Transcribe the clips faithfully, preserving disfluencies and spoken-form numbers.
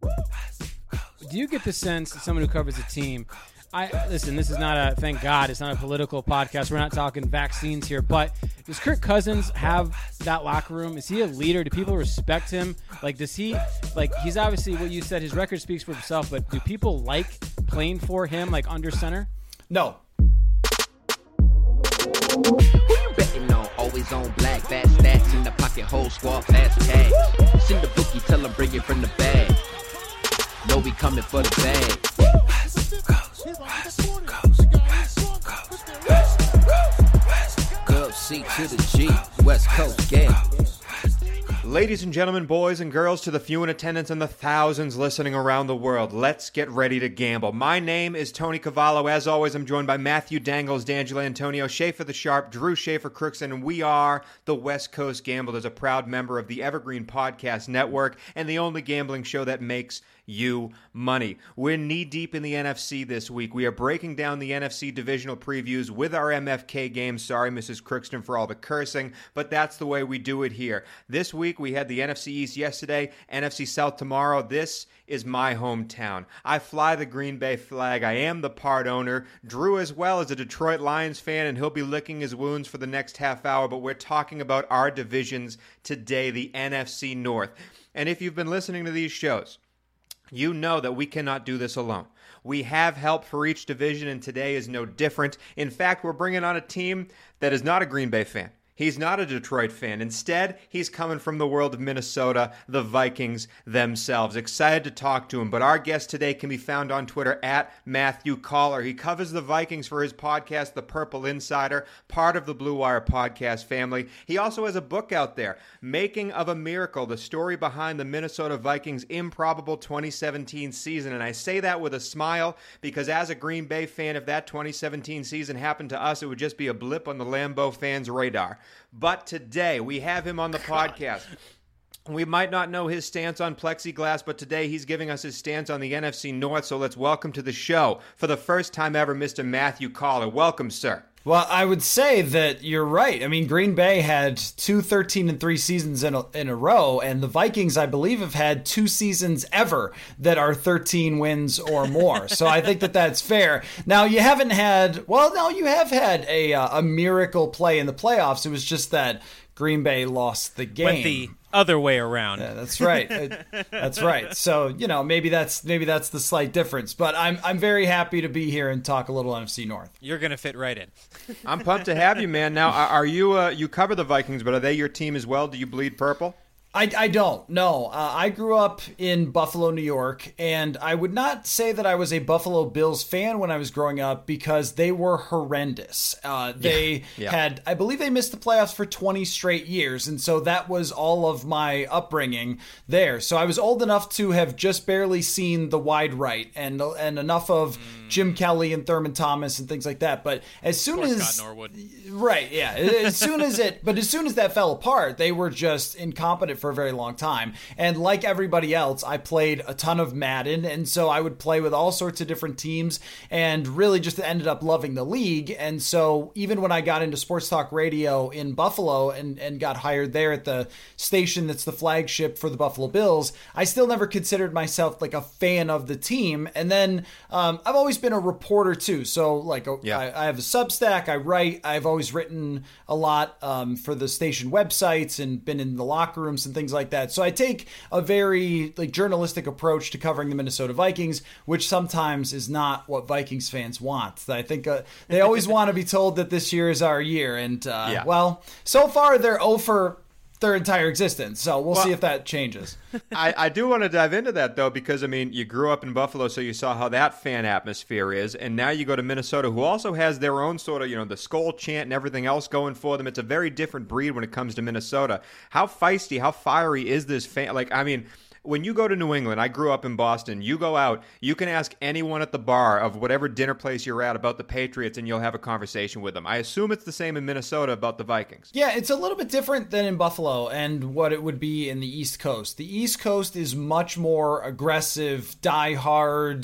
Do you get the sense that someone who covers a team, I listen, this is not a, thank God, it's not a political podcast. We're not talking vaccines here, but does Kirk Cousins have that locker room? Is he a leader? Do people respect him? Like, does he, like, he's obviously what you said, his record speaks for himself, but do people like playing for him, like, under center? No. Who you betting on? Always on black, fat stats in the pocket, whole squad, fast tags. Send the bookie, tell him bring it from the bag. Know we coming for the bag. West Coast, West Coast, West Coast, West Coast. Dub C to the G, West Coast gang. Ladies and gentlemen, boys and girls, to the few in attendance and the thousands listening around the world, let's get ready to gamble. My name is Tony Cavallo. As always, I'm joined by Matthew Dangles, D'Angelo Antonio, Schaefer the Sharp, Drew Schaefer Crookson, and we are the West Coast Gamblers, a proud member of the Evergreen Podcast Network and the only gambling show that makes you money. We're knee-deep in the N F C this week. We are breaking down the N F C divisional previews with our M F K games. Sorry, Missus Crookston, for all the cursing, but that's the way we do it here. This week, we had the N F C East yesterday, N F C South tomorrow. This is my hometown. I fly the Green Bay flag. I am the part owner. Drew, as well, is a Detroit Lions fan, and he'll be licking his wounds for the next half hour, but we're talking about our divisions today, the N F C North. And if you've been listening to these shows, you know that we cannot do this alone. We have help for each division, and today is no different. In fact, we're bringing on a team that is not a Green Bay fan. He's not a Detroit fan. Instead, he's coming from the world of Minnesota, the Vikings themselves. Excited to talk to him, but our guest today can be found on Twitter at Matthew Caller. He covers the Vikings for his podcast, The Purple Insider, part of the Blue Wire podcast family. He also has a book out there, Making of a Miracle, the story behind the Minnesota Vikings' improbable twenty seventeen season. And I say that with a smile because as a Green Bay fan, if that twenty seventeen season happened to us, it would just be a blip on the Lambeau fans' radar. But today, we have him on the podcast. We might not know his stance on plexiglass, but today he's giving us his stance on the N F C North. So let's welcome to the show, for the first time ever, Mister Matthew Caller. Welcome, sir. Well, I would say that you're right. I mean, Green Bay had two thirteen and three seasons in a, in a row, and the Vikings, I believe, have had two seasons ever that are thirteen wins or more. So I think that that's fair. Now, you haven't had, well, no, you have had a uh, a miracle play in the playoffs. It was just that Green Bay lost the game. Went the other way around. Yeah, that's right. That's right. So, you know, maybe that's maybe that's the slight difference. But I'm I'm very happy to be here and talk a little N F C North. You're going to fit right in. I'm pumped to have you, man. Now, are, are you uh, you cover the Vikings, but are they your team as well? Do you bleed purple? I, I don't, no. Uh, I grew up in Buffalo, New York, and I would not say that I was a Buffalo Bills fan when I was growing up because they were horrendous. Uh, they yeah, yeah. had, I believe they missed the playoffs for twenty straight years, and so that was all of my upbringing there. So I was old enough to have just barely seen the wide right and and enough of mm. Jim Kelly and Thurman Thomas and things like that. But as soon or as... Scott Norwood. Right, yeah. As soon as it, but as soon as that fell apart, they were just incompetent for a very long time. And like everybody else, I played a ton of Madden, and so I would play with all sorts of different teams and really just ended up loving the league. And so even when I got into sports talk radio in Buffalo and, and got hired there at the station that's the flagship for the Buffalo Bills, I still never considered myself like a fan of the team. And then um, I've always been a reporter too. So like a, yeah. I, I have a Substack, I write, I've always written a lot um, for the station websites and been in the locker rooms and things like that. So I take a very like journalistic approach to covering the Minnesota Vikings, which sometimes is not what Vikings fans want. I think uh, they always want to be told that this year is our year. And uh, yeah. well, so far they're oh for their entire existence. So we'll, well see if that changes. I, I do want to dive into that, though, because, I mean, you grew up in Buffalo, so you saw how that fan atmosphere is. And now you go to Minnesota, who also has their own sort of, you know, the skull chant and everything else going for them. It's a very different breed when it comes to Minnesota. How feisty, how fiery is this fan? Like, I mean, when you go to New England, I grew up in Boston, you go out, you can ask anyone at the bar of whatever dinner place you're at about the Patriots and you'll have a conversation with them. I assume it's the same in Minnesota about the Vikings. Yeah, it's a little bit different than in Buffalo and what it would be in the East Coast. The East Coast is much more aggressive, die-hard,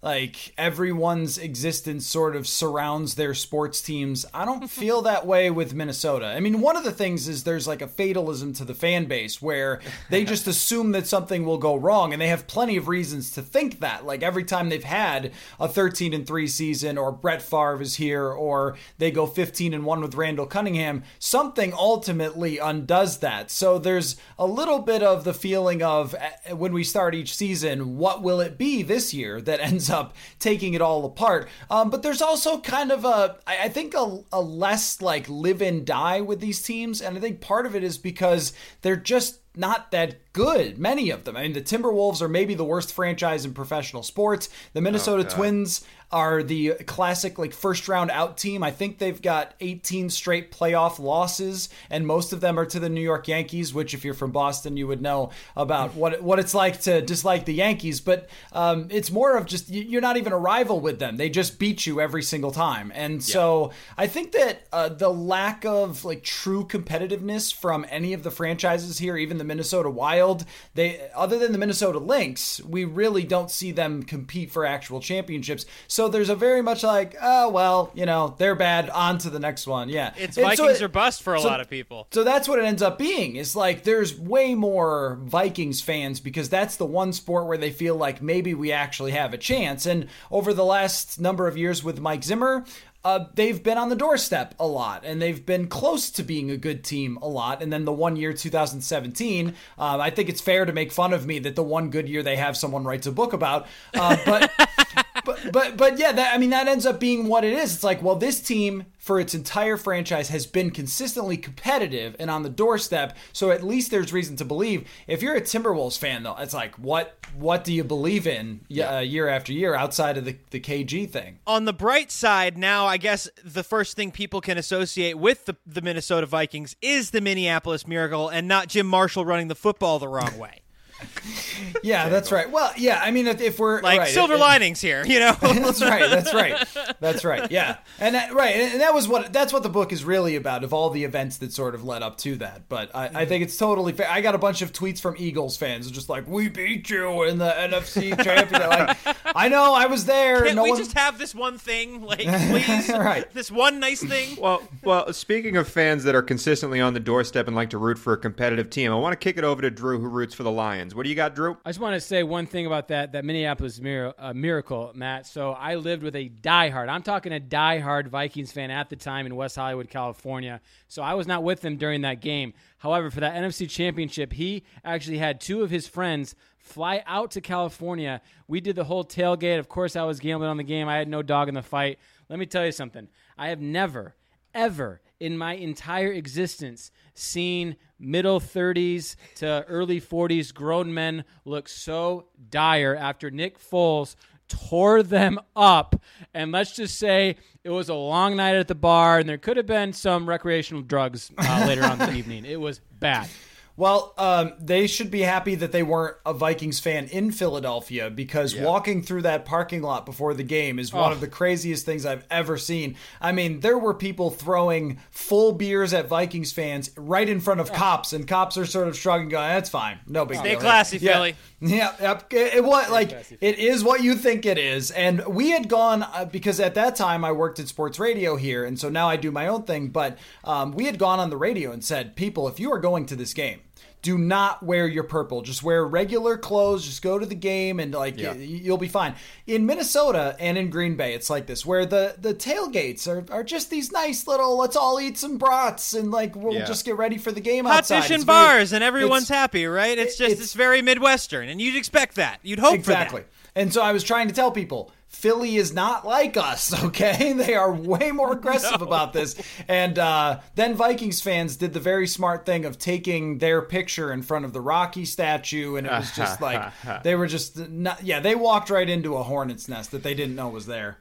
like everyone's existence sort of surrounds their sports teams. I don't feel that way with Minnesota. I mean, one of the things is there's like a fatalism to the fan base where they just assume that something will go wrong, and they have plenty of reasons to think that. Like every time they've had a thirteen and three season, or Brett Favre is here, or they go fifteen and one with Randall Cunningham, something ultimately undoes that. So there's a little bit of the feeling of when we start each season, what will it be this year that ends up taking it all apart. Um, but there's also kind of a, I think a, a less like live and die with these teams. And I think part of it is because they're just not that good, many of them. I mean, the Timberwolves are maybe the worst franchise in professional sports. The Minnesota oh, Twins are the classic like first round out team. I think they've got eighteen straight playoff losses, and most of them are to the New York Yankees, which if you're from Boston, you would know about what what it's like to dislike the Yankees. But um, it's more of just, you're not even a rival with them. They just beat you every single time. And so yeah. I think that uh, the lack of like true competitiveness from any of the franchises here, even the Minnesota Wild, they other than the Minnesota Lynx, we really don't see them compete for actual championships. So there's a very much like, oh, well, you know, they're bad, on to the next one. Yeah. It's and Vikings so it, or bust for a so, lot of people. So that's what it ends up being. It's like there's way more Vikings fans because that's the one sport where they feel like maybe we actually have a chance. And over the last number of years with Mike Zimmer, Uh, they've been on the doorstep a lot, and they've been close to being a good team a lot. And then the one year, two thousand seventeen, um, I think it's fair to make fun of me that the one good year they have, someone writes a book about. Uh, but, but, but, but yeah, that, I mean, that ends up being what it is. It's like, well, this team for its entire franchise has been consistently competitive and on the doorstep. So at least there's reason to believe. If you're a Timberwolves fan, though, it's like, what, what do you believe in yeah. uh, year after year outside of the, the K G thing? On the bright side, now I guess the first thing people can associate with the, the Minnesota Vikings is the Minneapolis Miracle and not Jim Marshall running the football the wrong way. Yeah, that's right. Well, yeah, I mean, if, if we're like right, silver it, linings here, you know. That's right. That's right. That's right. Yeah, and that, right, and that was what that's what the book is really about, of all the events that sort of led up to that. But I, mm-hmm. I think it's totally fair. I got a bunch of tweets from Eagles fans just like, "We beat you in the N F C championship." Like, I know, I was there. Can't no we one... just have this one thing, like, please? Right. This one nice thing. Well, well. Speaking of fans that are consistently on the doorstep and like to root for a competitive team, I want to kick it over to Drew, who roots for the Lions. What do you got, Drew? I just want to say one thing about that that Minneapolis mir- uh, Miracle, Matt. So I lived with a diehard, I'm talking a diehard Vikings fan at the time in West Hollywood, California. So I was not with him during that game. However, for that N F C Championship, he actually had two of his friends fly out to California. We did the whole tailgate. Of course, I was gambling on the game. I had no dog in the fight. Let me tell you something. I have never, ever in my entire existence seen middle thirties to early forties grown men look so dire after Nick Foles tore them up. And let's just say it was a long night at the bar, and there could have been some recreational drugs uh, later on in the evening. It was bad. Well, um, they should be happy that they weren't a Vikings fan in Philadelphia, because yeah. walking through that parking lot before the game is one oh. of the craziest things I've ever seen. I mean, there were people throwing full beers at Vikings fans right in front of oh. cops, and cops are sort of shrugging, going, "That's fine, no big Stay deal." Stay classy, yeah. Philly. Yeah, yep. It, it was like it is what you think it is, and we had gone uh, because at that time I worked at sports radio here, and so now I do my own thing. But um, we had gone on the radio and said, "People, if you are going to this game, do not wear your purple. Just wear regular clothes. Just go to the game, and like yeah. you'll be fine." In Minnesota and in Green Bay, it's like this, where the, the tailgates are, are just these nice little, let's all eat some brats and like we'll yeah. just get ready for the game Hot outside. fish and it's bars, very, and everyone's happy, right? It's just it's, it's very Midwestern, and you'd expect that. You'd hope exactly. for that. And so I was trying to tell people, Philly is not like us, okay? They are way more aggressive no. about this. And uh, then Vikings fans did the very smart thing of taking their picture in front of the Rocky statue, and it was just like, they were just, not, yeah, they walked right into a hornet's nest that they didn't know was there.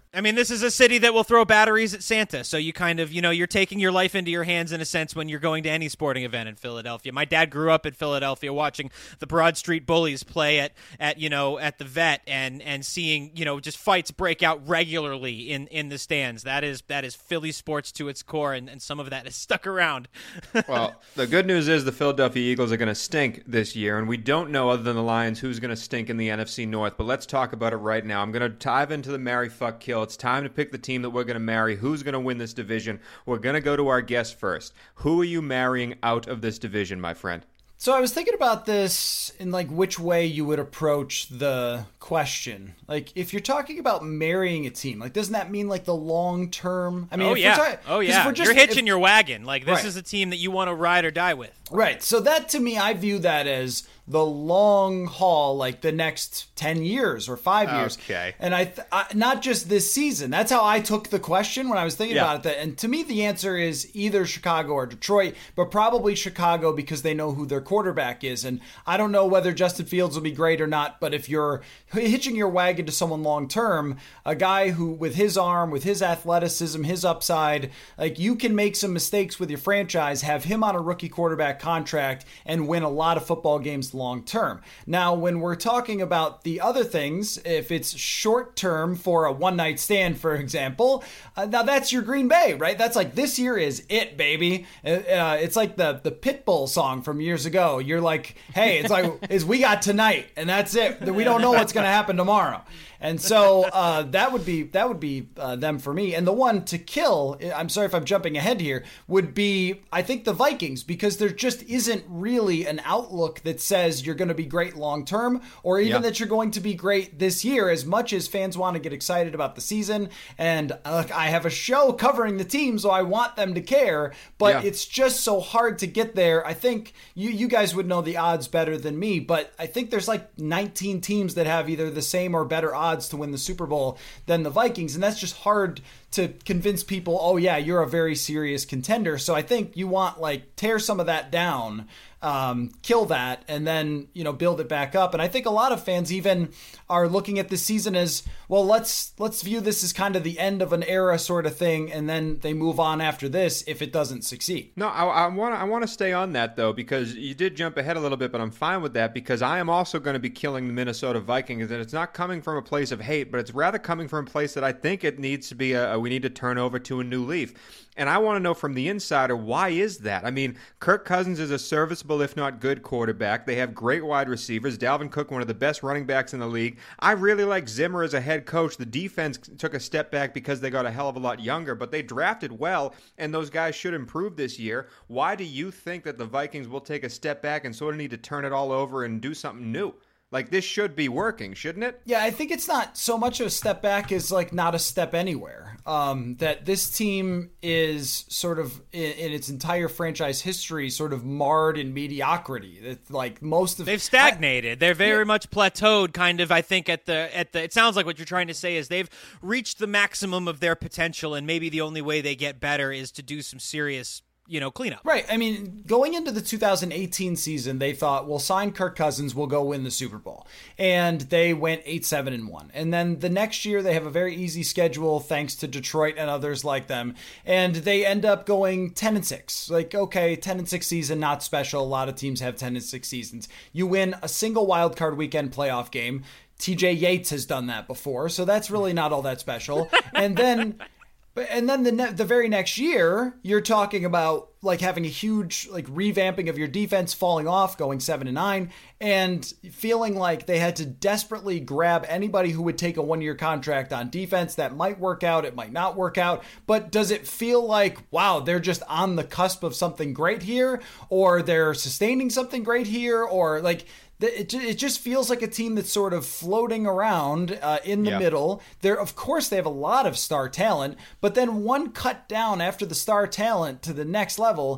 I mean, this is a city that will throw batteries at Santa, so you kind of, you know, you're taking your life into your hands in a sense when you're going to any sporting event in Philadelphia. My dad grew up in Philadelphia watching the Broad Street Bullies play at, at you know, at the Vet and and seeing, you know, just fights break out regularly in, in the stands. That is that is Philly sports to its core, and, and some of that is stuck around. Well, the good news is the Philadelphia Eagles are going to stink this year, and we don't know, other than the Lions, who's going to stink in the N F C North, but let's talk about it right now. I'm going to dive into the marry, fuck, kill. It's time to pick the team that we're going to marry. Who's going to win this division? We're going to go to our guest first. Who are you marrying out of this division, my friend? So I was thinking about this in like which way you would approach the question. Like if you're talking about marrying a team, like doesn't that mean like the long term? I mean, oh if yeah, we're talking, oh yeah, we're just, you're hitching if, your wagon. Like this right. is a team that you want to ride or die with. Right. So that to me, I view that as the long haul, like the next ten years or five years. Okay. And I, th- I not just this season. That's how I took the question when I was thinking Yeah. about it. That, and to me, the answer is either Chicago or Detroit, but probably Chicago because they know who their quarterback is. And I don't know whether Justin Fields will be great or not, but if you're hitching your wagon to someone long term, a guy who with his arm, with his athleticism, his upside, like you can make some mistakes with your franchise, have him on a rookie quarterback contract and win a lot of football games long term. Now, when we're talking about the other things, if it's short term for a one night stand, for example, uh, now that's your Green Bay, right? That's like this year is it, baby. Uh, uh, it's like the the Pitbull song from years ago. You're like, hey, it's like is we got tonight, and that's it. We don't know what's going to happen tomorrow. And so uh, that would be that would be uh, them for me. And the one to kill, I'm sorry if I'm jumping ahead here, would be, I think, the Vikings, because there just isn't really an outlook that says you're going to be great long term, or even Yeah. that you're going to be great this year, as much as fans want to get excited about the season. And uh, I have a show covering the team, so I want them to care, but Yeah. it's just so hard to get there. I think you, you guys would know the odds better than me, but I think there's like nineteen teams that have either the same or better odds to win the Super Bowl than the Vikings, and that's just hard to convince people, oh yeah, you're a very serious contender. So I think you want like tear some of that down, um, kill that, and then, you know, build it back up. And I think a lot of fans even are looking at this season as, well, let's let's view this as kind of the end of an era sort of thing, and then they move on after this if it doesn't succeed. No, I want to I want to stay on that, though, because you did jump ahead a little bit, but I'm fine with that because I am also going to be killing the Minnesota Vikings, and it's not coming from a place of hate, but it's rather coming from a place that I think it needs to be a, a we need to turn over to a new leaf. And I want to know from the insider, why is that? I mean, Kirk Cousins is a serviceable, if not good, quarterback. They have great wide receivers. Dalvin Cook, one of the best running backs in the league. I really like Zimmer as a head coach. The defense took a step back because they got a hell of a lot younger, but they drafted well, and those guys should improve this year. Why do you think that the Vikings will take a step back and sort of need to turn it all over and do something new? Like, this should be working, shouldn't it? Yeah, I think it's not so much of a step back as like not a step anywhere. Um, that this team is sort of in, in its entire franchise history sort of marred in mediocrity. That like most of They've stagnated. They're very Yeah. much plateaued, kind of. I think at the at the. It sounds like what you're trying to say is they've reached the maximum of their potential, and maybe the only way they get better is to do some serious, you know, cleanup. Right. I mean, going into the two thousand eighteen season, they thought, we'll sign Kirk Cousins, we'll go win the Super Bowl. And they went eight seven and one. And then the next year, they have a very easy schedule thanks to Detroit and others like them. And they end up going ten and six. Like, okay, ten and six season, not special. A lot of teams have ten and six seasons. You win a single wild card weekend playoff game. T J Yates has done that before, so that's really not all that special. And then... But and then the ne- the very next year, you're talking about like having a huge like revamping of your defense, falling off, going seven and nine, and feeling like they had to desperately grab anybody who would take a one year contract on defense. That might work out, it might not work out. But does it feel like, wow, they're just on the cusp of something great here, or they're sustaining something great here, or like? It it just feels like a team that's sort of floating around uh, in the Yeah. middle. There, of course, they have a lot of star talent, but then one cut down after the star talent to the next level,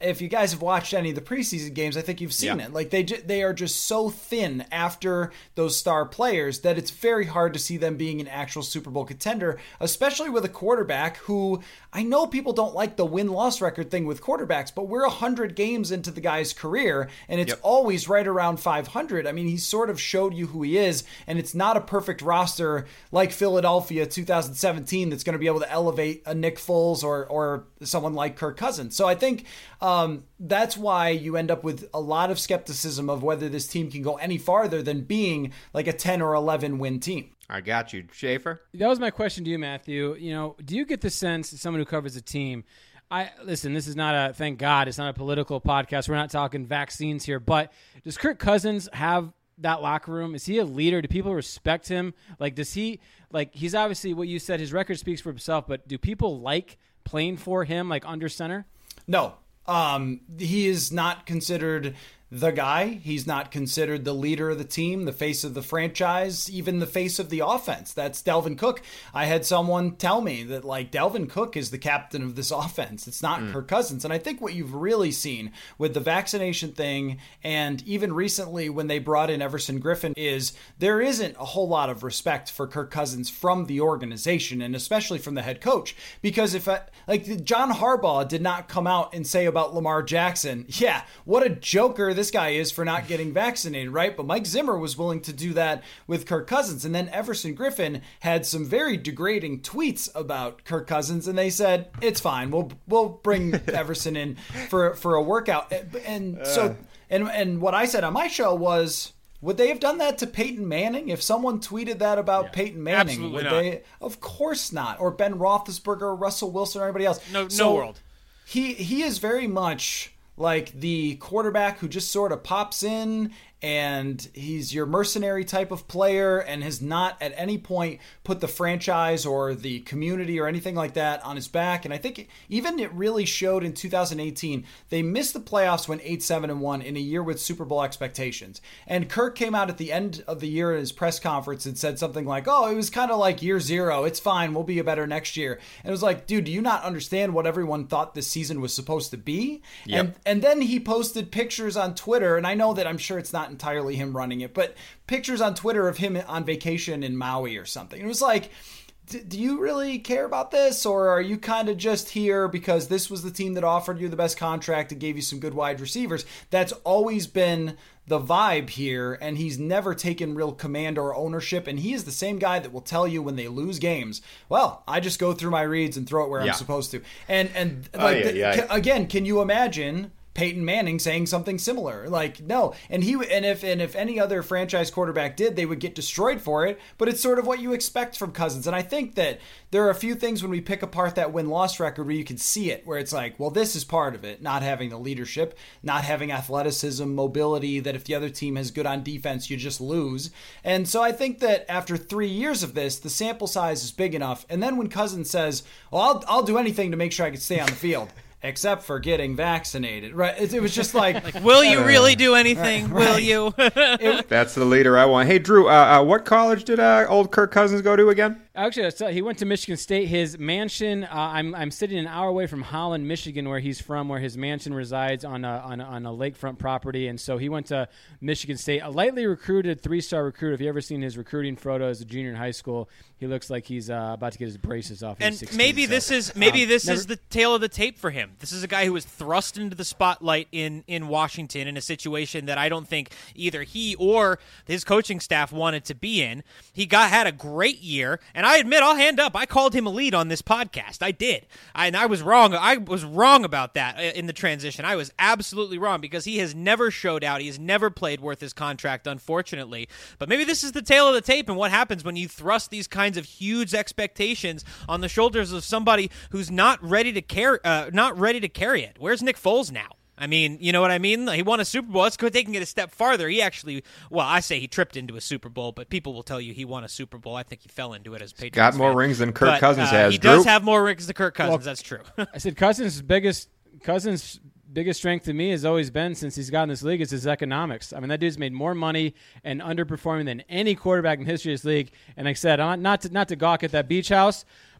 if you guys have watched any of the preseason games, I think you've seen Yeah. it. Like they ju- they are just so thin after those star players that it's very hard to see them being an actual Super Bowl contender, especially with a quarterback who, I know people don't like the win-loss record thing with quarterbacks, but we're one hundred games into the guy's career, and it's Yep. always right around five hundred. I mean, he sort of showed you who he is, and it's not a perfect roster like Philadelphia two thousand seventeen that's going to be able to elevate a Nick Foles or or someone like Kirk Cousins. So I think um, that's why you end up with a lot of skepticism of whether this team can go any farther than being like a ten or eleven win team. I got you. Schaefer? That was my question to you, Matthew. You know, do you get the sense, as someone who covers a team, I listen, this is not a, thank God, it's not a political podcast. We're not talking vaccines here, but does Kirk Cousins have that locker room? Is he a leader? Do people respect him? Like, does he, like, he's obviously what you said, his record speaks for himself, but do people like playing for him, like under center? No, um, he is not considered the guy. He's not considered the leader of the team, the face of the franchise, even the face of the offense. That's Dalvin Cook. I had someone tell me that, like, Dalvin Cook is the captain of this offense. It's not mm. Kirk Cousins. And I think what you've really seen with the vaccination thing, and even recently when they brought in Everson Griffin, is there isn't a whole lot of respect for Kirk Cousins from the organization, and especially from the head coach. Because if, I, like, John Harbaugh did not come out and say about Lamar Jackson, yeah, what a joker this guy is for not getting vaccinated, right? But Mike Zimmer was willing to do that with Kirk Cousins. And then Everson Griffin had some very degrading tweets about Kirk Cousins, and they said, it's fine. We'll we'll bring Everson in for for a workout. And uh. so and and what I said on my show was, would they have done that to Peyton Manning? If someone tweeted that about yeah, Peyton Manning, would not. they? Of course not. Or Ben Roethlisberger, or Russell Wilson, or anybody else. No, so no world. He he is very much like the quarterback who just sort of pops in, and he's your mercenary type of player and has not at any point put the franchise or the community or anything like that on his back. And I think even it really showed in two thousand eighteen. They missed the playoffs, went eight seven and one in a year with Super Bowl expectations. And Kirk came out at the end of the year in his press conference and said something like, oh, it was kind of like year zero. It's fine. We'll be a better next year. And it was like, dude, do you not understand what everyone thought this season was supposed to be? Yep. And and then he posted pictures on Twitter, and I know that I'm sure it's not entirely him running it, but pictures on Twitter of him on vacation in Maui or something. It was like, do you really care about this, or are you kind of just here because this was the team that offered you the best contract and gave you some good wide receivers? That's always been the vibe here, and he's never taken real command or ownership, and he is the same guy that will tell you when they lose games, well, I just go through my reads and throw it where yeah. I'm supposed to. And and like oh, yeah, the, yeah. Can, again, can you imagine Peyton Manning saying something similar? Like, no. And he and if and if any other franchise quarterback did, they would get destroyed for it. But it's sort of what you expect from Cousins. And I think that there are a few things when we pick apart that win-loss record where you can see it, where it's like, well, this is part of it. Not having the leadership, not having athleticism, mobility, that if the other team is good on defense, you just lose. And so I think that after three years of this, the sample size is big enough. And then when Cousins says, well, I'll, I'll do anything to make sure I can stay on the field, except for getting vaccinated, right? It, it was just like, like will you really do anything? Right, will right. you? it, That's the leader I want. Hey, Drew, uh, uh, what college did uh, old Kirk Cousins go to again? Actually, so he went to Michigan State. His mansion, uh, I'm I'm sitting an hour away from Holland, Michigan, where he's from, where his mansion resides on a, on a, on a lakefront property. And so he went to Michigan State, a lightly recruited three-star recruit. If you ever seen his recruiting photo as a junior in high school, he looks like he's uh, about to get his braces off. And sixteen, maybe so. this is maybe um, this never, is the tail of the tape for him. This is a guy who was thrust into the spotlight in, in Washington in a situation that I don't think either he or his coaching staff wanted to be in. He got had a great year, and I admit, I'll hand up, I called him elite on this podcast. I did. I, and I was wrong. I was wrong about that in the transition. I was absolutely wrong because he has never showed out. He has never played worth his contract, unfortunately. But maybe this is the tail of the tape and what happens when you thrust these kinds of huge expectations on the shoulders of somebody who's not ready to carry, uh, not ready to carry it. Where's Nick Foles now? I mean, you know what I mean? He won a Super Bowl. Let's go taking it a step farther. He actually, well, I say he tripped into a Super Bowl, but people will tell you he won a Super Bowl. I think he fell into it as Patriots Got more fan. rings than Kirk but, Cousins uh, has. He Drew? does have more rings than Kirk Cousins. Well, that's true. I said Cousins' biggest Cousins' biggest strength to me has always been since he's gotten this league is his economics. I mean, that dude's made more money and underperforming than any quarterback in the history of this league. And like I said, I'm not to, not to gawk at that beach house,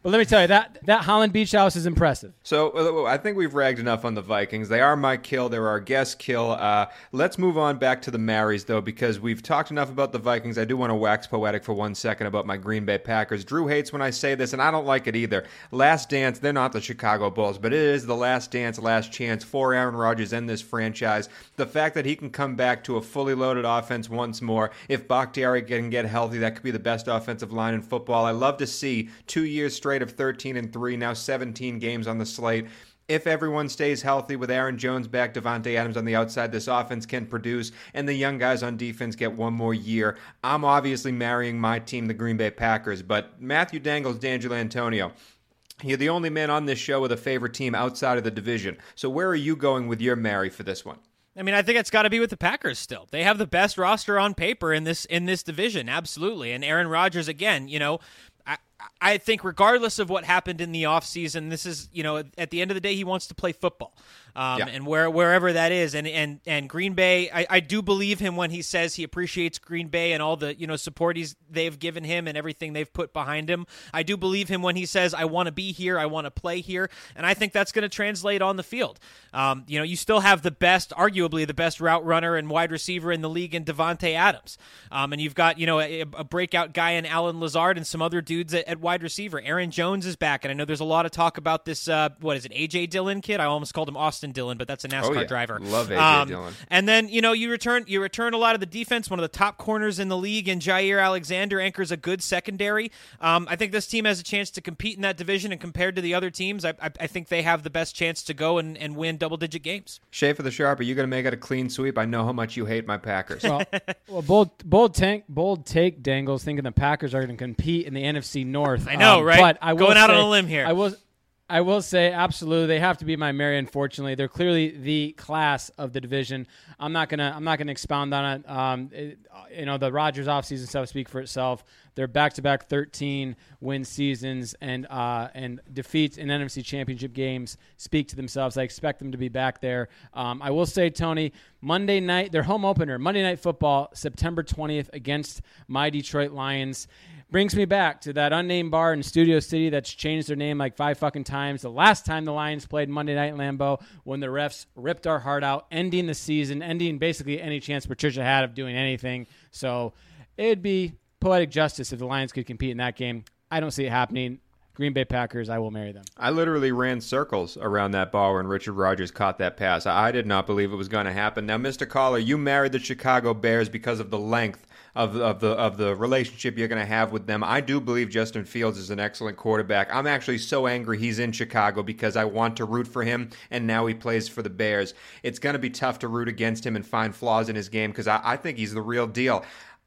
But let me tell you, that, that Holland Beach House is impressive. So uh, I think we've ragged enough on the Vikings. They are my kill. They're our guest kill. Uh, let's move on back to the Marys, though, because we've talked enough about the Vikings. I do want to wax poetic for one second about my Green Bay Packers. Drew hates when I say this, and I don't like it either. Last dance, they're not the Chicago Bulls, but it is the last dance, last chance for Aaron Rodgers and this franchise. The fact that he can come back to a fully loaded offense once more, if Bakhtiari can get healthy, that could be the best offensive line in football. I love to see two years straight of thirteen and three, now seventeen games on the slate. If everyone stays healthy with Aaron Jones back, Devontae Adams on the outside, this offense can produce, and the young guys on defense get one more year. I'm obviously marrying my team, the Green Bay Packers, but Matthew Dangles, D'Angelo Antonio, you're the only man on this show with a favorite team outside of the division. So where are you going with your marry for this one? I mean, I think it's got to be with the Packers still. They have the best roster on paper in this in this division, absolutely. And Aaron Rodgers, again, you know, I, I think regardless of what happened in the offseason, this is, you know, at the end of the day, he wants to play football. Um, yeah. And where wherever that is, and and and Green Bay, I, I do believe him when he says he appreciates Green Bay and all the you know support he's they've given him and everything they've put behind him. I do believe him when he says I want to be here, I want to play here, and I think that's going to translate on the field. Um, you know, you still have the best, arguably the best route runner and wide receiver in the league in Devontae Adams, um, and you've got you know a, a breakout guy in Alan Lazard and some other dudes at, at wide receiver. Aaron Jones is back, and I know there's a lot of talk about this. Uh, what is it, A J Dillon kid? I almost called him Austin Dillon, but that's a NASCAR oh, yeah. driver. Love A J um, Dillon. And then you know you return you return a lot of the defense. One of the top corners in the league, and Jair Alexander anchors a good secondary. Um, I think this team has a chance to compete in that division, and compared to the other teams, I, I, I think they have the best chance to go and, and win double-digit games. Schaefer the Sharp, are you going to make it a clean sweep? I know how much you hate my Packers. Well, well bold, bold, tank, bold take, Dangles, thinking the Packers are going to compete in the N F C North. I know, um, right? But I will Going out say, on a limb here. I will, I will say, absolutely, they have to be my Mary. Unfortunately, they're clearly the class of the division. I'm not gonna, I'm not gonna expound on it. Um, it, you know, the Rodgers offseason stuff speak for itself. They're back-to-back thirteen win seasons, and uh, and defeats in N F C Championship games speak to themselves. I expect them to be back there. Um, I will say, Tony, Monday night, their home opener, Monday Night Football, September twentieth against my Detroit Lions. Brings me back to that unnamed bar in Studio City that's changed their name like five fucking times. The last time the Lions played Monday Night in Lambeau, when the refs ripped our heart out, ending the season, ending basically any chance Patricia had of doing anything. So it'd be poetic justice if the Lions could compete in that game. I don't see it happening. Green Bay Packers, I will marry them. I literally ran circles around that bar when Richard Rodgers caught that pass. I did not believe it was going to happen. Now, Mister Caller, you married the Chicago Bears because of the length of, of the of the relationship you're going to have with them. I do believe Justin Fields is an excellent quarterback. I'm actually so angry he's in Chicago because I want to root for him, and now he plays for the Bears. It's going to be tough to root against him and find flaws in his game because I, I think he's the real deal.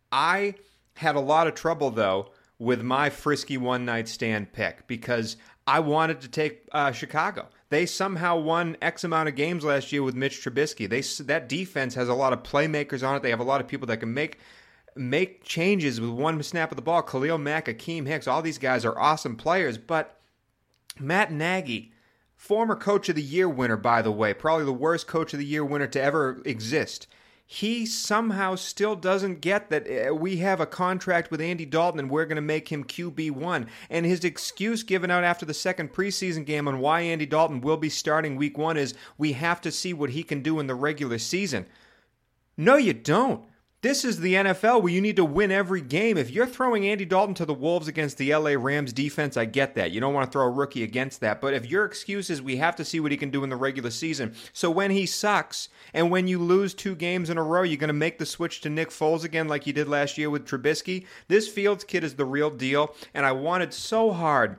I had a lot of trouble, though, with my frisky one-night stand pick because I wanted to take uh, Chicago. They somehow won X amount of games last year with Mitch Trubisky. They That defense has a lot of playmakers on it. They have a lot of people that can make make changes with one snap of the ball. Khalil Mack, Akeem Hicks, all these guys are awesome players. But Matt Nagy, former Coach of the Year winner, by the way, probably the worst Coach of the Year winner to ever exist, he somehow still doesn't get that we have a contract with Andy Dalton and we're going to make him Q B one. And his excuse given out after the second preseason game on why Andy Dalton will be starting week one is we have to see what he can do in the regular season. No, you don't. This is the N F L where you need to win every game. If you're throwing Andy Dalton to the Wolves against the L A Rams defense, I get that. You don't want to throw a rookie against that. But if your excuse is we have to see what he can do in the regular season, so when he sucks and when you lose two games in a row, you're going to make the switch to Nick Foles again like you did last year with Trubisky. This Fields kid is the real deal, and I wanted so hard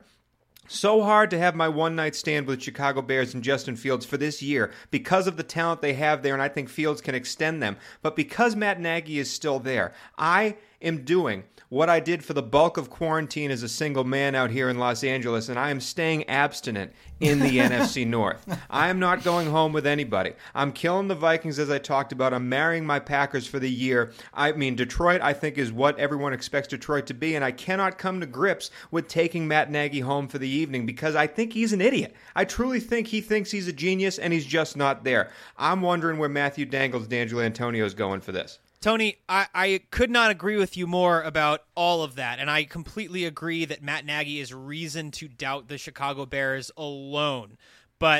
So hard to have my one-night stand with Chicago Bears and Justin Fields for this year because of the talent they have there, and I think Fields can extend them. But because Matt Nagy is still there, I am doing what I did for the bulk of quarantine as a single man out here in Los Angeles, and I am staying abstinent in the N F C North. I am not going home with anybody. I'm killing the Vikings, as I talked about. I'm marrying my Packers for the year. I mean, Detroit, I think, is what everyone expects Detroit to be, and I cannot come to grips with taking Matt Nagy home for the evening because I think he's an idiot. I truly think he thinks he's a genius, and he's just not there. I'm wondering where Matthew Dangles, D'Angelo Antonio is going for this. Tony, I, I could not agree with you more about all of that, and I completely agree that Matt Nagy is reason to doubt the Chicago Bears alone. But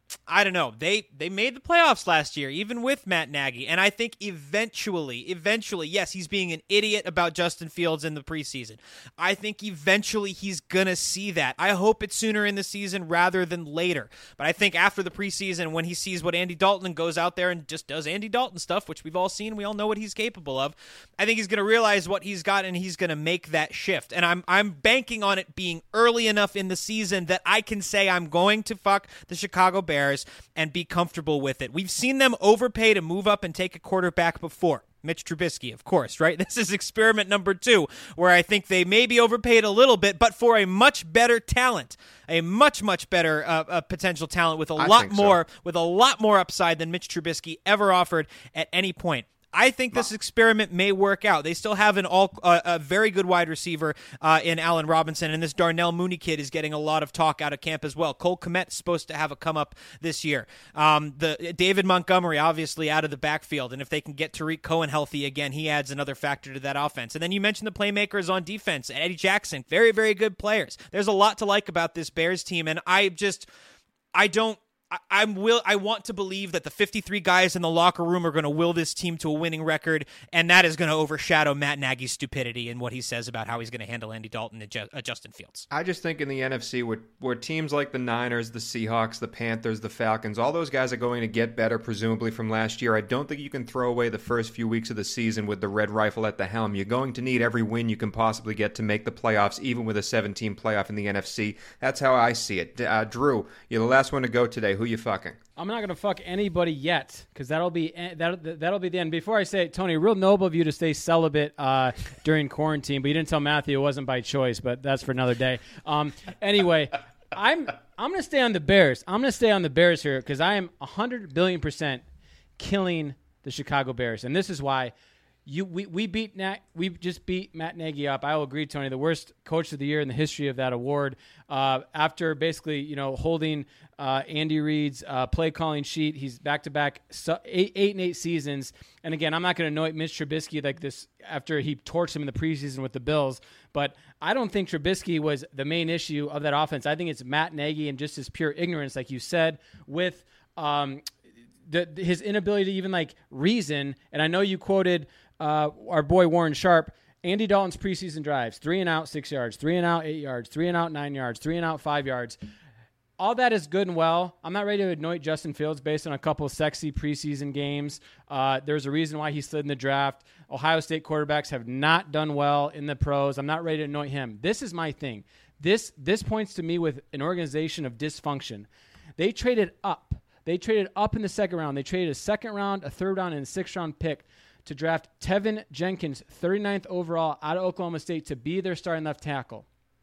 I don't know. They they made the playoffs last year, even with Matt Nagy, and I think eventually, eventually, yes, he's being an idiot about Justin Fields in the preseason. I think eventually he's gonna see that. I hope it's sooner in the season rather than later. But I think after the preseason, when he sees what Andy Dalton goes out there and just does Andy Dalton stuff, which we've all seen, we all know what he's capable of. I think he's gonna realize what he's got, and he's gonna make that shift. And I'm I'm banking on it being early enough in the season that I can say I'm going to fuck the Chicago Bears and be comfortable with it. We've seen them overpay to move up and take a quarterback before. Mitch Trubisky, of course, right? This is experiment number two, where I think they maybe overpaid a little bit, but for a much better talent, a much, much better uh, uh, potential talent with a I lot more, so. with a lot more upside than Mitch Trubisky ever offered at any point. I think this experiment may work out. They still have an all uh, a very good wide receiver uh, in Allen Robinson, and this Darnell Mooney kid is getting a lot of talk out of camp as well. Cole Kmet is supposed to have a come up this year. Um, the David Montgomery obviously out of the backfield, and if they can get Tariq Cohen healthy again, he adds another factor to that offense. And then you mentioned the playmakers on defense, Eddie Jackson, very very good players. There's a lot to like about this Bears team, and I just I don't. I, I'm will. I want to believe that the fifty-three guys in the locker room are going to will this team to a winning record, and that is going to overshadow Matt Nagy's stupidity and what he says about how he's going to handle Andy Dalton and Ju- uh, Justin Fields. I just think in the N F C, where, where teams like the Niners, the Seahawks, the Panthers, the Falcons, all those guys are going to get better, presumably, from last year. I don't think you can throw away the first few weeks of the season with the red rifle at the helm. You're going to need every win you can possibly get to make the playoffs, even with a seven-team playoff in the N F C. That's how I see it. Uh, Drew, you're the last one to go today. Who you fucking? I'm not going to fuck anybody yet, because that'll be that that'll be the end. Before I say it, Tony, real noble of you to stay celibate uh, during quarantine, but you didn't tell Matthew it wasn't by choice, but that's for another day. Um, anyway, I'm I'm going to stay on the Bears. I'm going to stay on the Bears here because I am one hundred billion percent killing the Chicago Bears, and this is why. You, we we beat Nat, we just beat Matt Nagy up. I will agree, Tony, the worst coach of the year in the history of that award. Uh, after basically, you know, holding uh, Andy Reid's uh, play calling sheet, he's back to back eight eight and eight seasons. And again, I'm not going to anoint Mitch Trubisky like this after he torched him in the preseason with the Bills. But I don't think Trubisky was the main issue of that offense. I think it's Matt Nagy and just his pure ignorance, like you said, with um, the, his inability to even like reason. And I know you quoted. Uh, our boy Warren Sharp, Andy Dalton's preseason drives, three and out, six yards, three and out, eight yards, three and out, nine yards, three and out, five yards. All that is good and well. I'm not ready to anoint Justin Fields based on a couple of sexy preseason games. Uh, there's a reason why he slid in the draft. Ohio State quarterbacks have not done well in the pros. I'm not ready to anoint him. This is my thing. This this points to me with an organization of dysfunction. They traded up. They traded up in the second round. They traded a second round, a third round, and a sixth round pick to draft Tevin Jenkins, thirty-ninth overall out of Oklahoma State, to be their starting left tackle.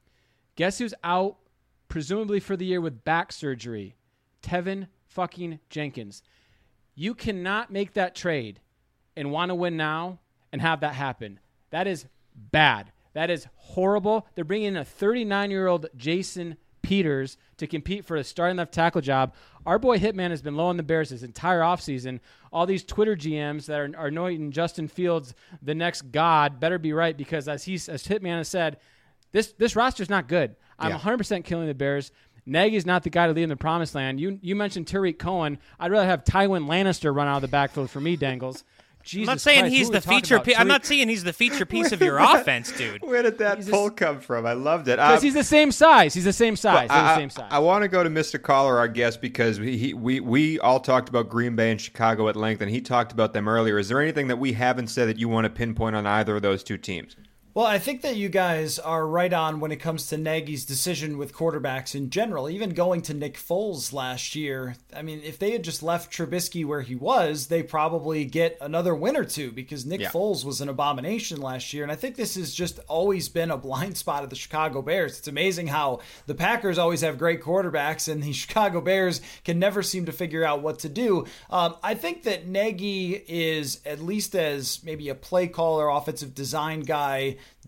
Guess who's out, presumably for the year, with back surgery? Tevin fucking Jenkins. You cannot make that trade and want to win now and have that happen. That is bad. That is horrible. They're bringing in a thirty-nine-year-old Jason Peters to compete for a starting left tackle job. Our boy Hitman has been low on the Bears his entire offseason. All these Twitter G Ms that are, are anointing Justin Fields the next god better be right, because as he's as Hitman has said, this this roster's not good. I'm yeah. one hundred percent killing the Bears. Nagy's not the guy to lead in the promised land. You you mentioned Tariq Cohen. I'd rather have Tywin Lannister run out of the backfield for me, Dangles. Jesus I'm not saying Christ, he's the feature. Pe- I'm not saying he's the feature piece of your offense, dude. Where did that he's pull a, come from? I loved it. Because um, he's the same size. He's the same size. They're I, the same size. I, I want to go to Mister Caller, our guest, because he, we we all talked about Green Bay and Chicago at length, and he talked about them earlier. Is there anything that we haven't said that you want to pinpoint on either of those two teams? Well, I think that you guys are right on when it comes to Nagy's decision with quarterbacks in general, even going to Nick Foles last year. I mean, if they had just left Trubisky where he was, they probably get another win or two, because Nick yeah. Foles was an abomination last year. And I think this has just always been a blind spot of the Chicago Bears. It's amazing how the Packers always have great quarterbacks and the Chicago Bears can never seem to figure out what to do. Um, I think that Nagy is, at least as maybe a play caller, offensive design guy,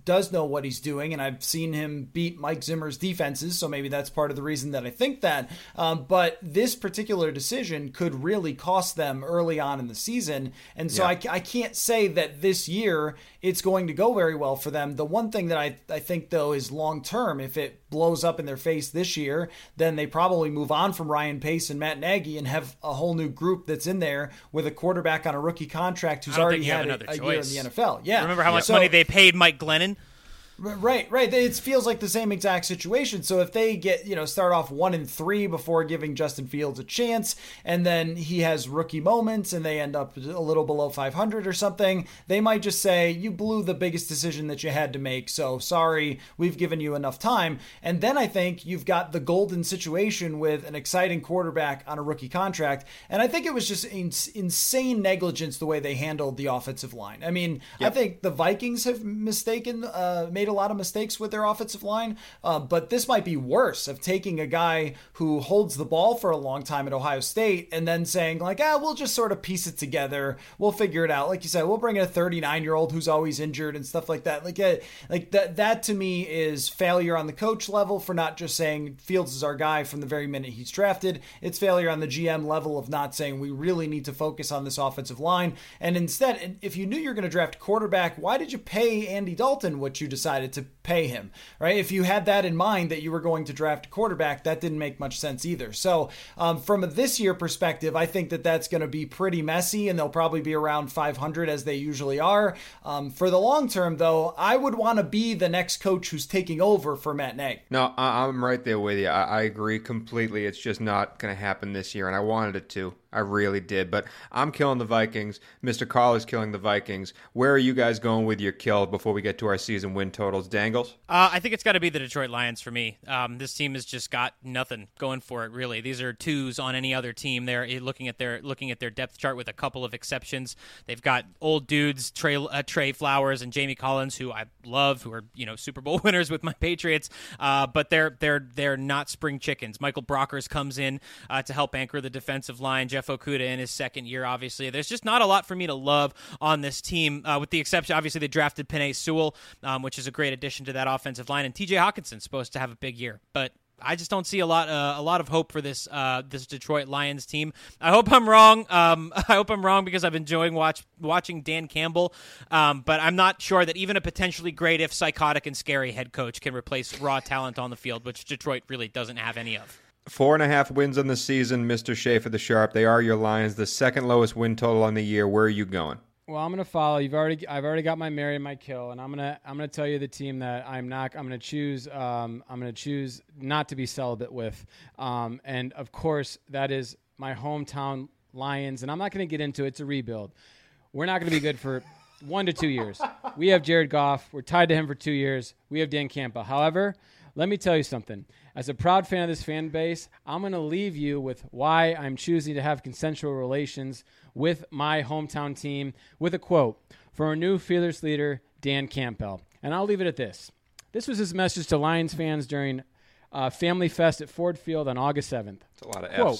does know what he's doing, and I've seen him beat Mike Zimmer's defenses, so maybe that's part of the reason that I think that. Um, but this particular decision could really cost them early on in the season, and so yeah. I, I can't say that this year it's going to go very well for them. The one thing that I, I think, though, is long-term. If it blows up in their face this year, then they probably move on from Ryan Pace and Matt Nagy and have a whole new group that's in there with a quarterback on a rookie contract who's already had a, a year in the N F L. Yeah. Remember how much so, money they paid Mike Glennon? Right, right. It feels like the same exact situation. So if they get, you know, start off one and three before giving Justin Fields a chance, and then he has rookie moments and they end up a little below five hundred or something, they might just say, you blew the biggest decision that you had to make. So sorry, we've given you enough time. And then I think you've got the golden situation with an exciting quarterback on a rookie contract. And I think it was just in- insane negligence the way they handled the offensive line. I mean, yep. I think the Vikings have mistaken, uh, made a lot of mistakes with their offensive line, uh, but this might be worse, of taking a guy who holds the ball for a long time at Ohio State and then saying like, ah, we'll just sort of piece it together. We'll figure it out. Like you said, we'll bring in a thirty-nine year old who's always injured and stuff like that. Like, uh, like that, that to me is failure on the coach level for not just saying Fields is our guy from the very minute he's drafted. It's failure on the G M level of not saying we really need to focus on this offensive line. And instead, if you knew you were going to draft a quarterback, why did you pay Andy Dalton what you decided to pay him, right? If you had that in mind that you were going to draft a quarterback, that didn't make much sense either. So um, from a this year perspective, I think that that's going to be pretty messy, and they'll probably be around five hundred as they usually are. Um, for the long term, though, I would want to be the next coach who's taking over for Matt Nagy. No, I'm right there with you. I, I agree completely. It's just not going to happen this year, and I wanted it to. I really did, but I'm killing the Vikings. Mister Carl is killing the Vikings. Where are you guys going with your kill before we get to our season win totals? Dangles? Uh, I think it's got to be the Detroit Lions for me. Um, this team has just got nothing going for it, really. These are twos on any other team. They're looking at their looking at their depth chart with a couple of exceptions. They've got old dudes, Trey, uh, Trey Flowers and Jamie Collins, who I love, who are you know Super Bowl winners with my Patriots, uh, but they're they're they're not spring chickens. Michael Brockers comes in uh, to help anchor the defensive line. Jeff Okudah in his second year, obviously. There's just not a lot for me to love on this team, uh, with the exception, obviously, they drafted Penei Sewell, um, which is a great addition to that offensive line, and T J Hawkinson's supposed to have a big year, but I just don't see a lot, uh, a lot of hope for this, uh, this Detroit Lions team. I hope I'm wrong. Um, I hope I'm wrong because I've been enjoying watch watching Dan Campbell, um, but I'm not sure that even a potentially great, if psychotic and scary, head coach can replace raw talent on the field, which Detroit really doesn't have any of. Four and a half wins on the season, Mister Schaefer the Sharp. They are your Lions, the second lowest win total on the year. Where are you going? Well, I'm gonna follow. You've already, I've already got my Mary and my kill, and I'm gonna, I'm gonna tell you the team that I'm not. I'm gonna choose. Um, I'm gonna choose not to be celibate with, um, and of course that is my hometown Lions. And I'm not gonna get into it. It's a rebuild. We're not gonna be good for one to two years. We have Jared Goff. We're tied to him for two years. We have Dan Campbell. However, let me tell you something. As a proud fan of this fan base, I'm going to leave you with why I'm choosing to have consensual relations with my hometown team with a quote from our new fearless leader, Dan Campbell. And I'll leave it at this. This was his message to Lions fans during uh, Family Fest at Ford Field on August seventh. It's a lot of quote, F's.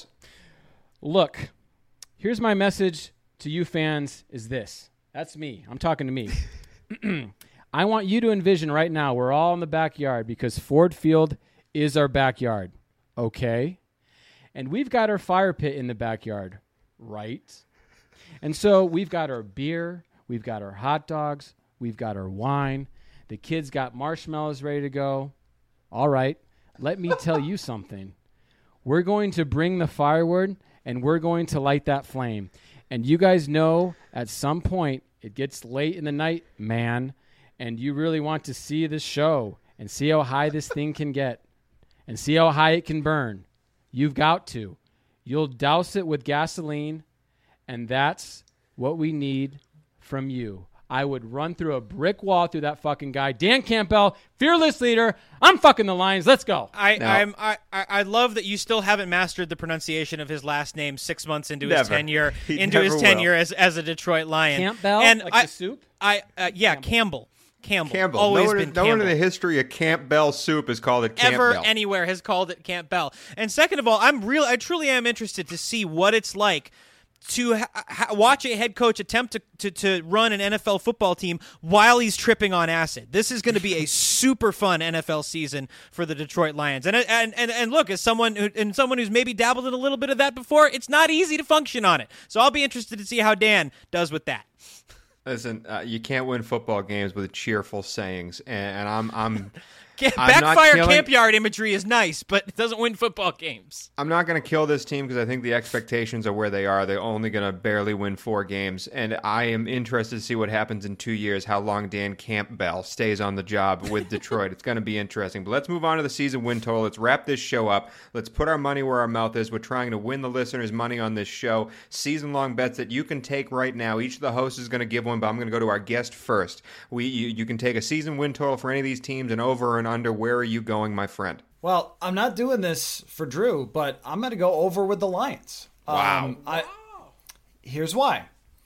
Look, here's my message to you fans is this. That's me. I'm talking to me. I want you to envision right now we're all in the backyard because Ford Field is our backyard, okay? And we've got our fire pit in the backyard, right? And so we've got our beer, we've got our hot dogs, we've got our wine. The kids got marshmallows ready to go. All right, let me tell you something. We're going to bring the firewood, and we're going to light that flame. And you guys know at some point it gets late in the night, man, and you really want to see this show and see how high this thing can get and see how high it can burn. You've got to. You'll douse it with gasoline, and that's what we need from you. I would run through a brick wall through that fucking guy. Dan Campbell, fearless leader. I'm fucking the Lions. Let's go. I no. I'm, I I love that you still haven't mastered the pronunciation of his last name six months into never. his tenure He into his will. tenure as as a Detroit Lion. Campbell, and like I, the soup. I uh, yeah Campbell. Campbell. Campbell. Campbell. Always no one, been no Campbell. one in the history of Camp Bell soup has called it Camp Ever Bell. anywhere has called it Camp Bell. And second of all, I'm real. I truly am interested to see what it's like to ha- ha- watch a head coach attempt to, to, to run an N F L football team while he's tripping on acid. This is going to be a super fun N F L season for the Detroit Lions. And and and, and look, as someone who, and someone who's maybe dabbled in a little bit of that before, it's not easy to function on it. So I'll be interested to see how Dan does with that. Listen, uh, you can't win football games with cheerful sayings, and, and I'm I'm. I'm Backfire killing, camp yard imagery is nice, but it doesn't win football games. I'm not going to kill this team because I think the expectations are where they are. They're only going to barely win four games, and I am interested to see what happens in two years, how long Dan Campbell stays on the job with Detroit. It's going to be interesting. But let's move on to the season win total. Let's wrap this show up. Let's put our money where our mouth is. We're trying to win the listeners' money on this show. Season-long bets that you can take right now. Each of the hosts is going to give one, but I'm going to go to our guest first. We you, you can take a season win total for any of these teams and over and under. Where are you going, my friend? Well, I'm not doing this for Drew, but I'm going to go over with the Lions. Wow. Um, I, here's why.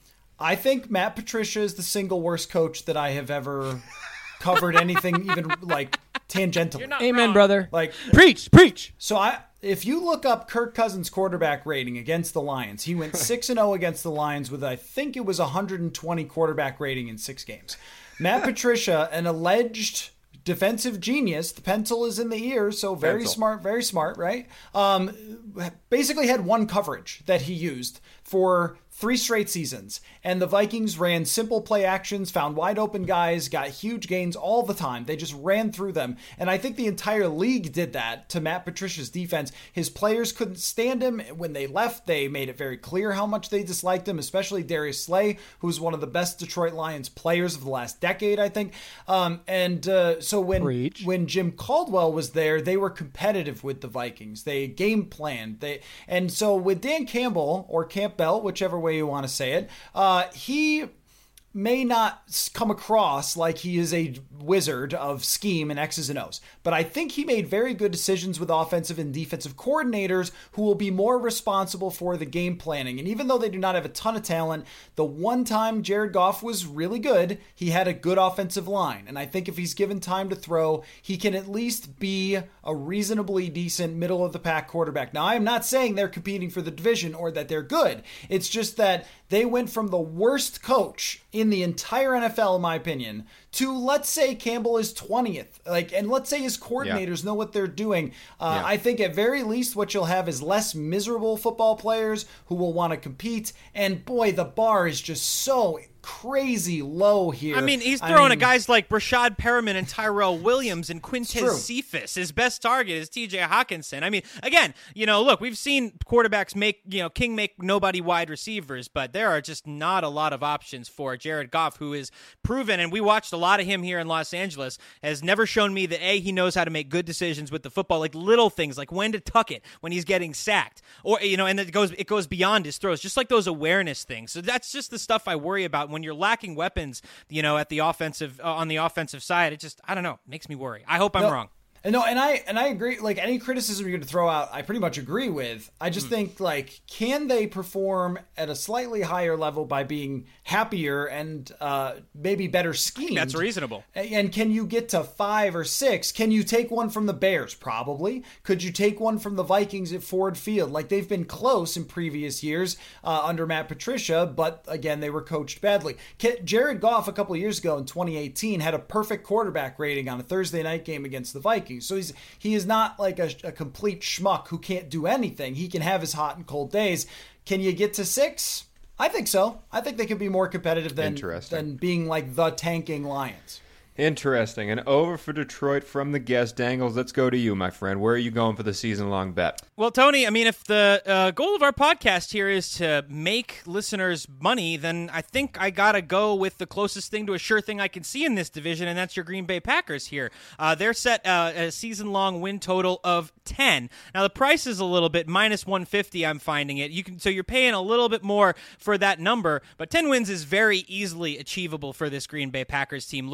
I think Matt Patricia is the single worst coach that I have ever covered anything even like tangentially. Amen, wrong. brother. Like Preach, preach. So I, if you look up Kirk Cousins' quarterback rating against the Lions, he went six and zero against the Lions with I think it was one hundred twenty quarterback rating in six games. Matt Patricia, an alleged defensive genius, the pencil is in the ear, so very Pencil. smart, very smart, right? Um, basically had one coverage that he used for three straight seasons, and the Vikings ran simple play actions, found wide open guys, got huge gains all the time. They just ran through them, and I think the entire league did that to Matt Patricia's defense. His players couldn't stand him. When they left, they made it very clear how much they disliked him, especially Darius Slay, who's one of the best Detroit Lions players of the last decade, I think. Um, and uh, so when Preach. when Jim Caldwell was there, they were competitive with the Vikings. They game planned. They and so with Dan Campbell or Campbell, whichever way you want to say it, uh, he may not come across like he is a wizard of scheme and X's and O's, but I think he made very good decisions with offensive and defensive coordinators who will be more responsible for the game planning. And even though they do not have a ton of talent, the one time Jared Goff was really good, he had a good offensive line. And I think if he's given time to throw, he can at least be a reasonably decent middle of the pack quarterback. Now, I am not saying they're competing for the division or that they're good. It's just that they went from the worst coach in the entire N F L, in my opinion, to let's say Campbell is twentieth. Like, and let's say his coordinators yeah. know what they're doing. Uh, yeah. I think at very least what you'll have is less miserable football players who will want to compete. And boy, the bar is just so crazy low here. I mean, he's throwing I mean, at guys like Rashad Perriman and Tyrell Williams and Quintez Cephas. His best target is T J Hawkinson. I mean, again, you know, look, we've seen quarterbacks make, you know, King make nobody wide receivers, but there are just not a lot of options for Jared Goff, who is proven, and we watched a lot of him here in Los Angeles, has never shown me that, A, he knows how to make good decisions with the football, like little things, like when to tuck it when he's getting sacked, or, you know, and it goes, it goes beyond his throws, just like those awareness things. So that's just the stuff I worry about when you're lacking weapons, you know, at the offensive uh, on the offensive side. It just, I don't know, makes me worry. I hope I'm no, wrong. And no, and I and I agree. Like any criticism you're going to throw out, I pretty much agree with. I just mm. think like, can they perform at a slightly higher level by being happier and uh, maybe better schemed? That's reasonable. And can you get to five or six? Can you take one from the Bears? Probably. Could you take one from the Vikings at Ford Field? Like they've been close in previous years uh, under Matt Patricia, but again they were coached badly. Jared Goff a couple of years ago in twenty eighteen had a perfect quarterback rating on a Thursday night game against the Vikings. So he's he is not like a, a complete schmuck who can't do anything. He can have his hot and cold days. Can you get to six? I think so. I think they could be more competitive than, than being like the tanking Lions. Interesting. And over for Detroit from the guest. Dangles, let's go to you, my friend. Where are you going for the season-long bet? Well, Tony, I mean, if the uh, goal of our podcast here is to make listeners money, then I think I got to go with the closest thing to a sure thing I can see in this division, and that's your Green Bay Packers here. Uh, they're set uh, a season-long win total of ten. Now, the price is a little bit, minus one fifty, I'm finding it. You can So you're paying a little bit more for that number, but ten wins is very easily achievable for this Green Bay Packers team, looking looking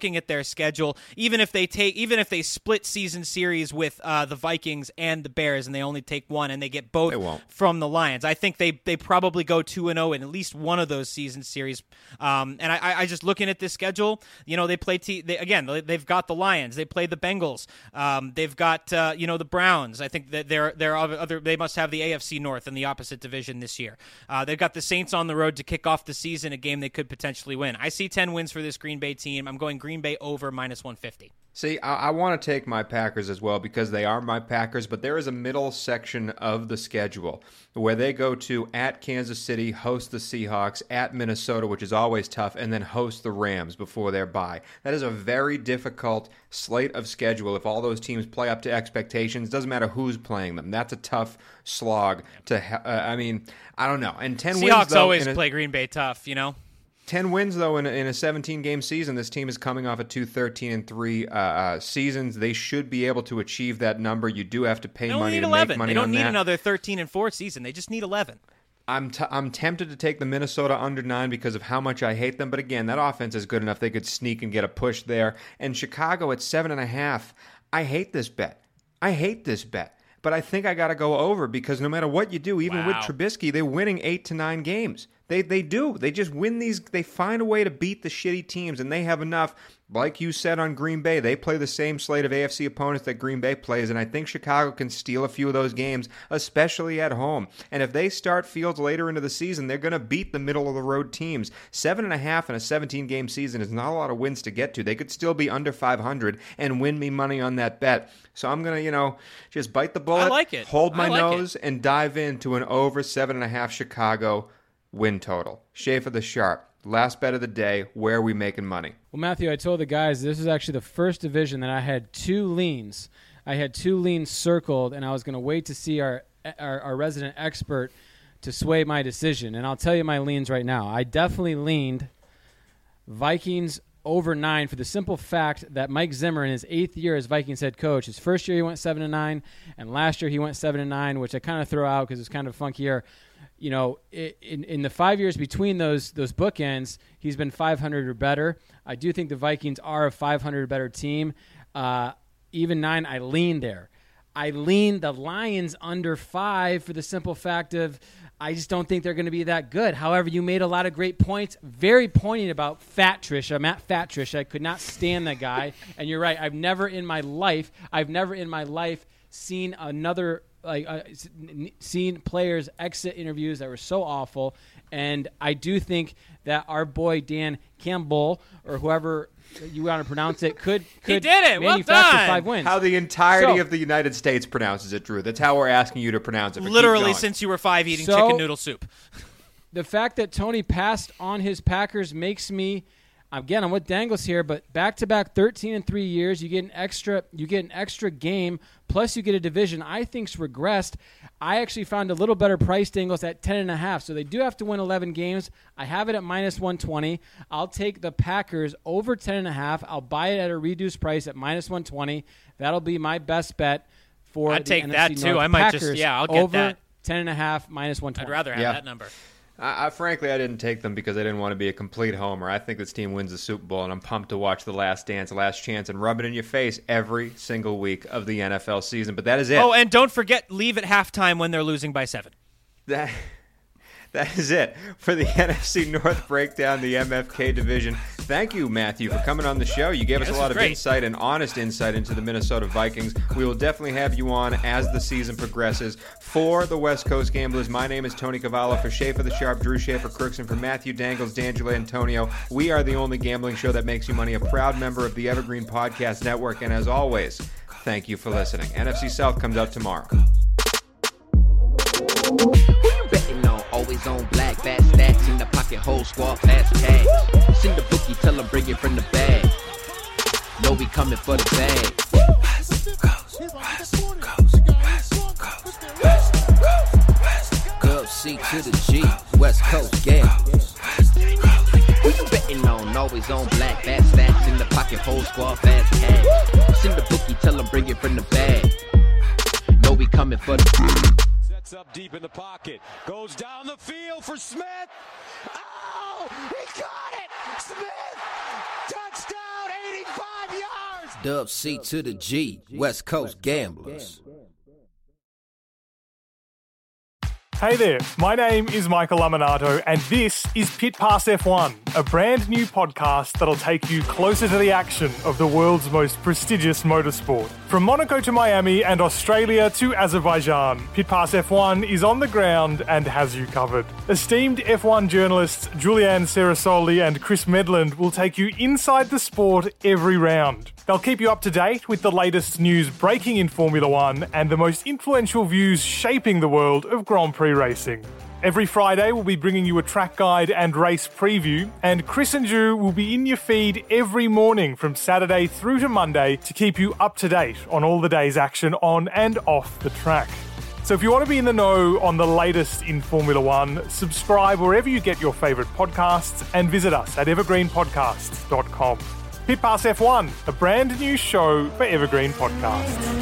looking at their schedule, even if they take, even if they split season series with uh, the Vikings and the Bears, and they only take one, and they get both They won't. from the Lions, I think they they probably go two and zero in at least one of those season series. Um, and I, I just looking at this schedule, you know, they play t- they, again. They've got the Lions, they play the Bengals, um, they've got uh, you know the Browns. I think that they're they're other. They must have the A F C North in the opposite division this year. Uh, they've got the Saints on the road to kick off the season, a game they could potentially win. I see ten wins for this Green Bay team. I'm going Green Bay over minus one fifty. See, I, I want to take my Packers as well because they are my Packers, but there is a middle section of the schedule where they go to at Kansas City, host the Seahawks, at Minnesota, which is always tough, and then host the Rams before their bye. That is a very difficult slate of schedule if all those teams play up to expectations. Doesn't matter who's playing them. That's a tough slog to ha- uh, I mean, I don't know. And ten Seahawks wins, though, always in a- play Green Bay tough, you know? ten wins, though, in a, in a seventeen-game season. This team is coming off of two thirteen and three uh, uh, seasons. They should be able to achieve that number. You do have to pay They only money need to eleven. make money They don't on need that. another thirteen and four season. They just need eleven. I'm t- I'm tempted to take the Minnesota under nine because of how much I hate them. But again, that offense is good enough. They could sneak and get a push there. And Chicago at seven and a half. I hate this bet. I hate this bet. But I think I got to go over because no matter what you do, even Wow. with Trubisky, they're winning eight to nine games. They they do. They just win these. They find a way to beat the shitty teams, and they have enough. Like you said on Green Bay, they play the same slate of A F C opponents that Green Bay plays, and I think Chicago can steal a few of those games, especially at home. And if they start Fields later into the season, they're going to beat the middle-of-the-road teams. Seven and a half in a seventeen-game season is not a lot of wins to get to. They could still be under five hundred and win me money on that bet. So I'm going to, you know, just bite the bullet, I like it. hold my I like nose, and dive into an over seven and a half Chicago win total. Schaefer the Sharp. Last bet of the day. Where are we making money? Well, Matthew, I told the guys this is actually the first division that I had two leans. I had two leans circled, and I was going to wait to see our, our our resident expert to sway my decision. And I'll tell you my leans right now. I definitely leaned Vikings over nine for the simple fact that Mike Zimmer in his eighth year as Vikings head coach, his first year he went seven and nine, and last year he went seven and nine, which I kind of throw out because it's kind of a funky year. You know, in in the five years between those those bookends, he's been five hundred or better. I do think the Vikings are a five hundred or better team. Uh, even nine, I lean there. I lean the Lions under five for the simple fact of I just don't think they're going to be that good. However, you made a lot of great points, very poignant about Fat Trisha, Matt Fat Trisha. I could not stand that guy. And you're right. I've never in my life, I've never in my life seen another like uh, seen players exit interviews that were so awful. And I do think that our boy Dan Campbell or whoever you want to pronounce it could could He did it. Well manufacture done. five wins. How the entirety So- of the United States pronounces it, Drew. That's how we're asking you to pronounce it. But keep Literally going. since you were five eating So- chicken noodle soup. The fact that Tony passed on his Packers makes me, again, I'm with Dangles here, but back-to-back thirteen and three years, you get an extra, you get an extra game, plus you get a division I think's regressed. I actually found a little better price, Dangles, at ten and a half. So they do have to win eleven games. I have it at minus one twenty. I'll take the Packers over ten and a half. I'll buy it at a reduced price at minus one twenty. That'll be my best bet for I'd the take N F that, C too. North. I might just- Packers yeah, I'll get over that. ten and a half, minus one I'd twenty. rather have Yeah. that number. I, I frankly, I didn't take them because I didn't want to be a complete homer. I think this team wins the Super Bowl, and I'm pumped to watch The Last Dance, Last Chance, and rub it in your face every single week of the N F L season. But that is it. Oh, and don't forget, leave at halftime when they're losing by seven. That that is it for the N F C North breakdown, the M F K division. Thank you, Matthew, for coming on the show. You gave Yeah, us a this lot was of great. insight and honest insight into the Minnesota Vikings. We will definitely have you on as the season progresses. For the West Coast Gamblers, my name is Tony Cavallo. For Schaefer the Sharp, Drew Schaefer Crooks, for Matthew Dangles, D'Angelo Antonio, we are the only gambling show that makes you money, a proud member of the Evergreen Podcast Network. And as always, thank you for listening. N F C South comes out tomorrow. Who you betting on? Always on black, fast stacks in the pocket, whole squad, fast cash. Send the bookie, tell them bring it from the bag. Know we coming for the bag. Gov C to the G, West Coast Gamblers. Who you betting on? Always on black, fast stacks in the pocket, whole squad, fast cash. Send the bookie, tell them bring it from the bag. Know we coming for the bag. Sets up deep in the pocket. Goes down the field for Smith. Oh, he got it! Smith! Touchdown, eighty Dub C to the G, West Coast Gamblers. Hey there, my name is Michael Laminato, and this is Pit Pass F one, a brand new podcast that'll take you closer to the action of the world's most prestigious motorsport. From Monaco to Miami and Australia to Azerbaijan, Pit Pass F one is on the ground and has you covered. Esteemed F one journalists Julianne Cerasoli and Chris Medland will take you inside the sport every round. They'll keep you up to date with the latest news breaking in Formula One and the most influential views shaping the world of Grand Prix racing. Every Friday, we'll be bringing you a track guide and race preview, and Chris and Ju will be in your feed every morning from Saturday through to Monday to keep you up to date on all the day's action on and off the track. So if you want to be in the know on the latest in Formula One, subscribe wherever you get your favourite podcasts and visit us at evergreen podcasts dot com. Pit Pass F one, a brand new show for Evergreen Podcasts.